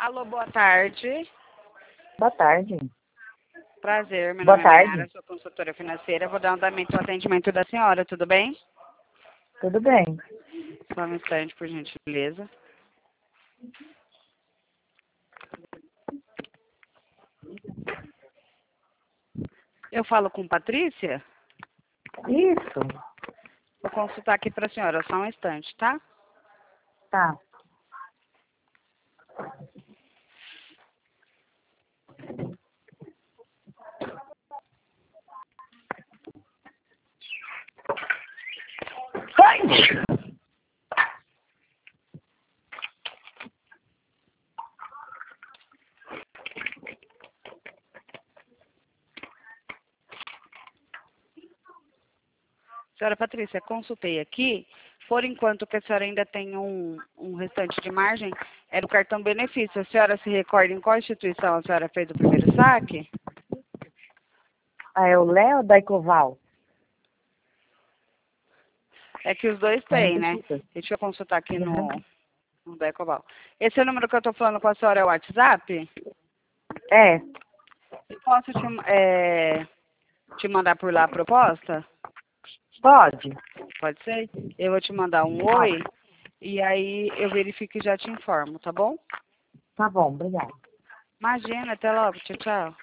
Alô, boa tarde. Boa tarde. Prazer, meu Boa nome é tarde. Mayara, sou consultora financeira. Vou dar um andamento ao atendimento da senhora, tudo bem? Tudo bem? Só um instante, por gentileza. Eu falo com Patrícia? Isso. Vou consultar aqui para a senhora, só um instante, tá? Tá. Ai! Senhora Patrícia, consultei aqui. Por enquanto que a senhora ainda tem um restante de margem, era o cartão benefício. A senhora se recorda em qual instituição a senhora fez o primeiro saque? Ah, é o Léo da Ecoval? É que os dois têm, né? Deixa eu consultar aqui no da Ecoval. Esse é o número que eu estou falando com a senhora, é o WhatsApp? É, Eu posso te mandar por lá a proposta? pode. Pode ser? Eu vou te mandar um oi e aí eu verifico e já te informo, tá bom? Tá bom, obrigada. Imagina, até logo. Tchau, tchau.